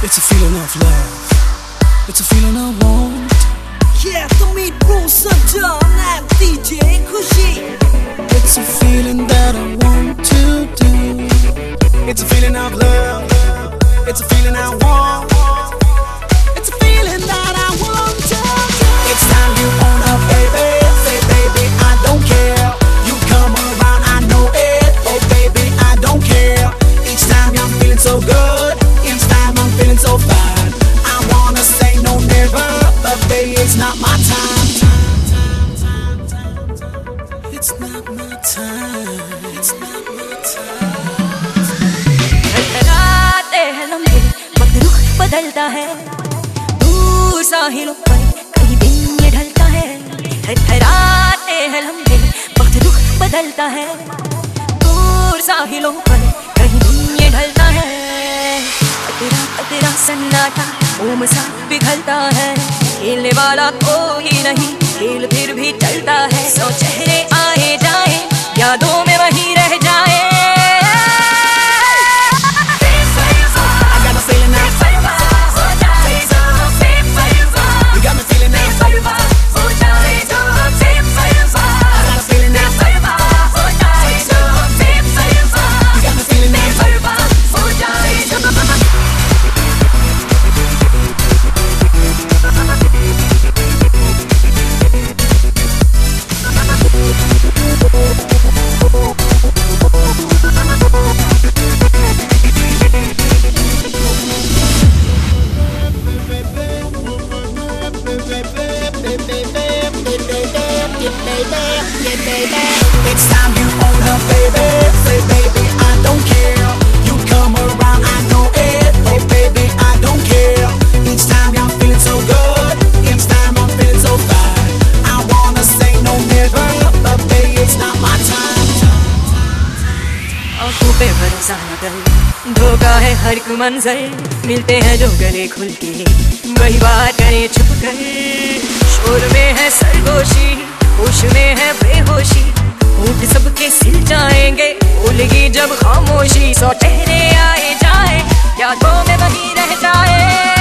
It's a feeling of love. It's a feeling I want. Yeah, to meet Bruce and John and DJ Kushi. It's a feeling that I want to do. It's a feeling of love. It's a feeling I want. It's a feeling that I want to do. It's time you own up, baby. Say, baby, I don't care. You come around, I know it. Oh, baby, I don't care. Each time I'm feeling so good. Each time I'm feeling so fine. I wanna say no, never, but baby, it's not my time. It's not my time. It's not my time. रातें हैं लंबी, वक्त रुख बदलता है, दूर साहिलों पर कहीं दिन ये ढलता है। रातें हैं लंबी, वक्त रुख बदलता है, दूर साहिलों पर कहीं दिन ये ढलता है। तेरा सन्नाटा ओम सा पिघलता है, खेलने वाला कोई नहीं, खेल फिर भी चलता है। सौ चेहरे आए जाए, यादों में वही रह जाए। It's time you own up, baby. Say, baby, I don't care. You come around, I know it. Oh, baby, I don't care. Each time I'm feeling so good. Each time I'm feeling so fine. I wanna say no, never, but baby, it's not my time. आँखों पे भरोसा न कर, धोखा है हर एक मंजर। मिलते हैं जो गले खुल के, वही बात करें छुप कर। शोर में है सरगोशी, होश में है बेहोशी, होठ सबके सिल जाएंगे, भूलगी जब खामोशी। सौ चेहरे आए जाए, यादों में वही रह जाए।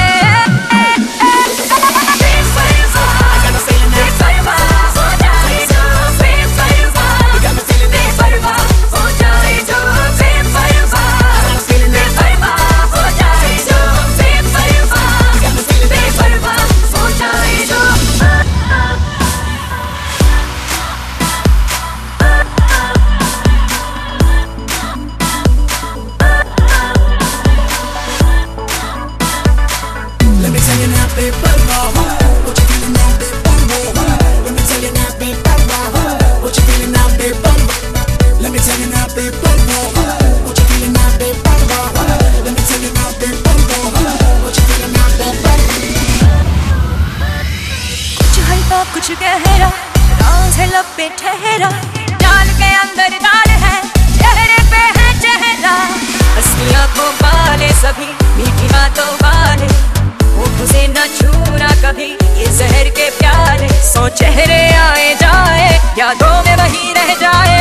कुछ गहरा राज है लब पे ठहरा, डाल के अंदर डाल है, चेहरे पे है चेहरा। हंसी आँखों वाले सभी, मीठी बातों वाले, होठों से न छूना कभी ये जहर के प्याले। सौ चेहरे आए जाए, यादों में वही रह जाए।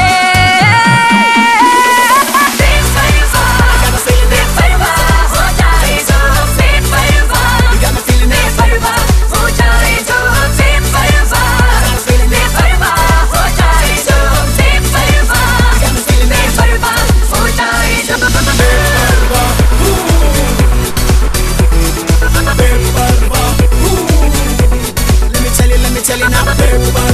Let me tell you now,